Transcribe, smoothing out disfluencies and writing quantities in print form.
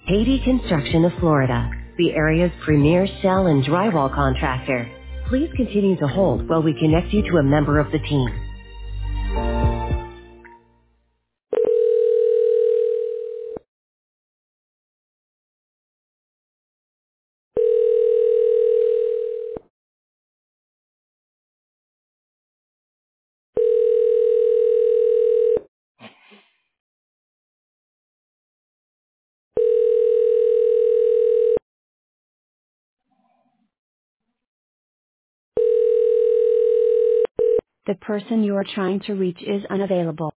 Haiti Construction of Florida, the area's premier shell and drywall contractor. Please continue to hold while we connect you to a member of the team. The person you are trying to reach is unavailable.